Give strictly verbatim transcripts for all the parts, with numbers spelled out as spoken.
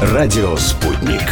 Радио «Спутник».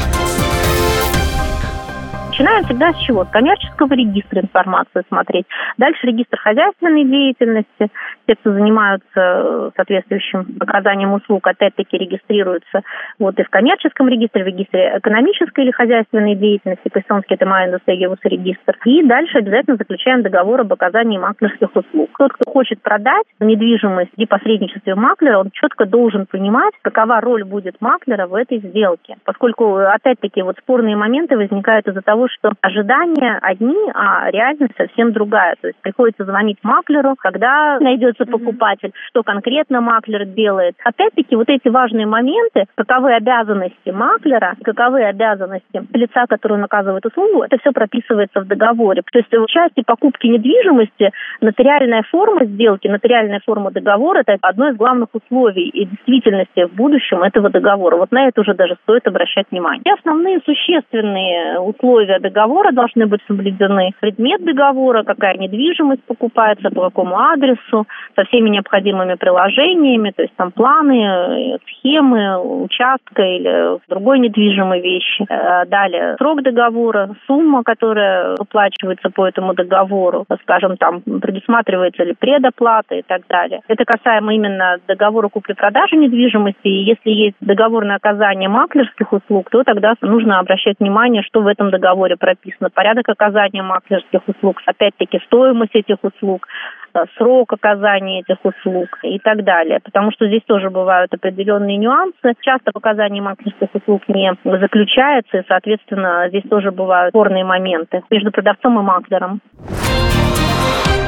Начинаем всегда с чего? С коммерческого регистра информации смотреть. Дальше регистр хозяйственной деятельности. Те, кто занимаются соответствующим оказанием услуг, опять-таки регистрируются вот и в коммерческом регистре, в регистре экономической или хозяйственной деятельности, Пессонский регистр. И дальше обязательно заключаем договор об оказании маклерских услуг. Тот, кто хочет продать недвижимость при посредничестве маклера, он четко должен понимать, какова роль будет маклера в этой сделке. Поскольку, опять-таки, вот спорные моменты возникают из-за того, что ожидания одни, а реальность совсем другая. То есть приходится звонить маклеру, когда найдется покупатель, mm-hmm. что конкретно маклер делает. Опять-таки, вот эти важные моменты, каковы обязанности маклера, каковы обязанности лица, который наказывает услугу, это все прописывается в договоре. То есть в части покупки недвижимости нотариальная форма сделки, нотариальная форма договора – это одно из главных условий и действительности в будущем этого договора. Вот на это уже даже стоит обращать внимание. И основные существенные условия договора должны быть соблюдены. Предмет договора, какая недвижимость покупается, по какому адресу, со всеми необходимыми приложениями, то есть там планы, схемы участка или другой недвижимой вещи. Далее срок договора, сумма, которая выплачивается по этому договору, скажем, там предусматривается ли предоплата и так далее. Это касаемо именно договора купли-продажи недвижимости. И если есть договор на оказание маклерских услуг, то тогда нужно обращать внимание, что в этом договоре прописано, порядок оказания маклерских услуг, опять-таки стоимость этих услуг, срок оказания этих услуг и так далее. Потому что здесь тоже бывают определенные нюансы. Часто в оказании маклерских услуг не заключается, и, соответственно, здесь тоже бывают спорные моменты между продавцом и маклером.